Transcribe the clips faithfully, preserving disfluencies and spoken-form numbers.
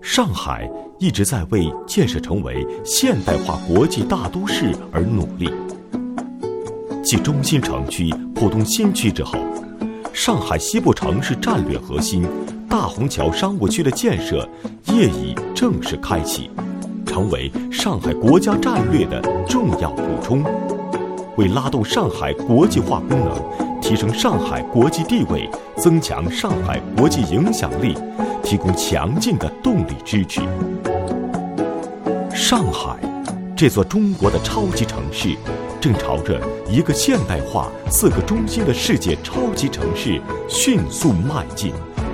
上海一直在为建设成为现代化国际大都市而努力。继中心城区、浦东新区之后，上海西部城市战略核心大虹桥商务区的建设业已正式开启，成为上海国家战略的重要补充，为拉动上海国际化功能，提升上海国际地位，增强上海国际影响力，提供强劲的动力支持。上海这座中国的超级城市，正朝着一个现代化、四个中心的世界超级城市迅速迈进。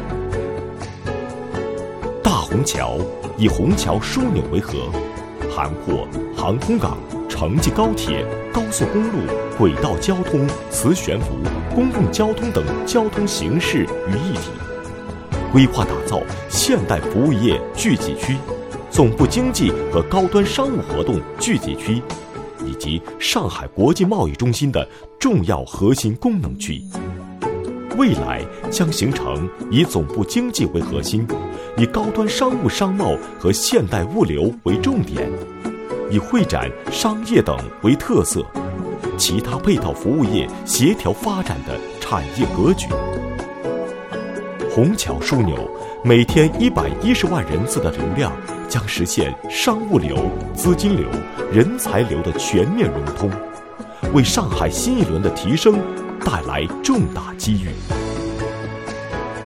大虹桥以虹桥枢纽为核，涵括航空港、城际高铁、高速公路、轨道交通、磁悬浮、公共交通等交通形式于一体，规划打造现代服务业聚集区、总部经济和高端商务活动聚集区，以及上海国际贸易中心的重要核心功能区。未来将形成以总部经济为核心，以高端商务商贸和现代物流为重点，以会展、商业等为特色，其他配套服务业协调发展的产业格局。虹桥枢纽每天一百一十万人次的流量，将实现商务流、资金流、人才流的全面融通，为上海新一轮的提升带来重大机遇。